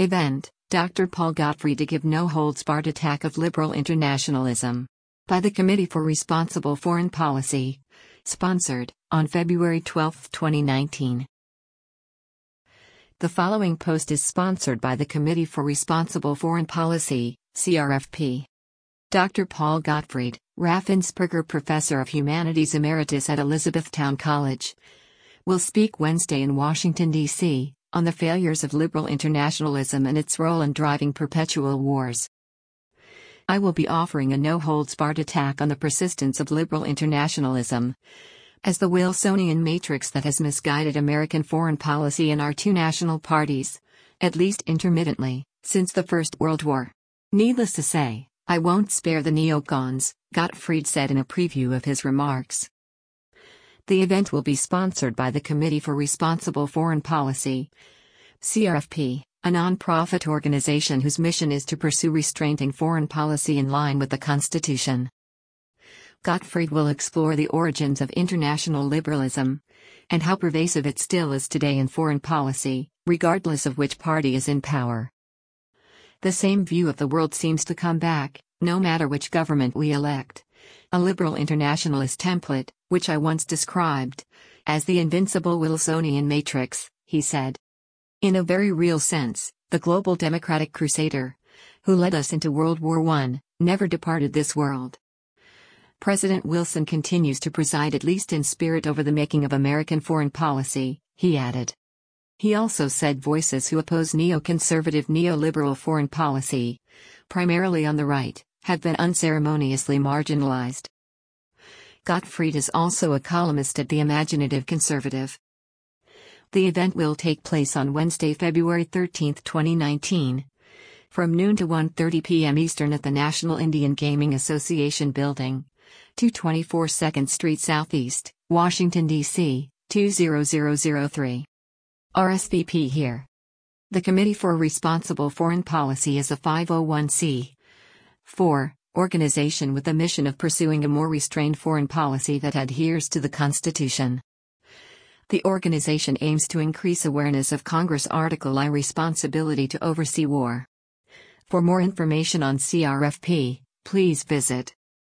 Event, Dr. Paul Gottfried to give no-holds-barred attack of liberal internationalism. By the Committee for Responsible Foreign Policy. Sponsored, on February 12, 2019. The following post is sponsored by the Committee for Responsible Foreign Policy, CRFP. Dr. Paul Gottfried, Raffensperger Professor of Humanities Emeritus at Elizabethtown College, will speak Wednesday in Washington, D.C., on the failures of liberal internationalism and its role in driving perpetual wars. I will be offering a no-holds-barred attack on the persistence of liberal internationalism as the Wilsonian matrix that has misguided American foreign policy and our two national parties, at least intermittently, since the First World War. Needless to say, I won't spare the neocons, Gottfried said in a preview of his remarks. The event will be sponsored by the Committee for Responsible Foreign Policy, CRFP, a non-profit organization whose mission is to pursue restraining foreign policy in line with the Constitution. Gottfried will explore the origins of international liberalism and how pervasive it still is today in foreign policy, regardless of which party is in power. The same view of the world seems to come back, no matter which government we elect. A liberal internationalist template, which I once described as the invincible Wilsonian matrix, he said. In a very real sense, the global democratic crusader, who led us into World War I, never departed this world. President Wilson continues to preside at least in spirit over the making of American foreign policy, he added. He also said voices who oppose neoconservative neoliberal foreign policy, primarily on the right, have been unceremoniously marginalized. Gottfried is also a columnist at The Imaginative Conservative. The event will take place on Wednesday, February 13, 2019, from noon to 1:30 p.m. Eastern at the National Indian Gaming Association Building, 224 2nd Street Southeast, Washington, D.C., 20003. RSVP here. The Committee for Responsible Foreign Policy is a 501(c)(4) organization with the mission of pursuing a more restrained foreign policy that adheres to the Constitution. The organization aims to increase awareness of Congress Article I responsibility to oversee war. For more information on CRFP, please visit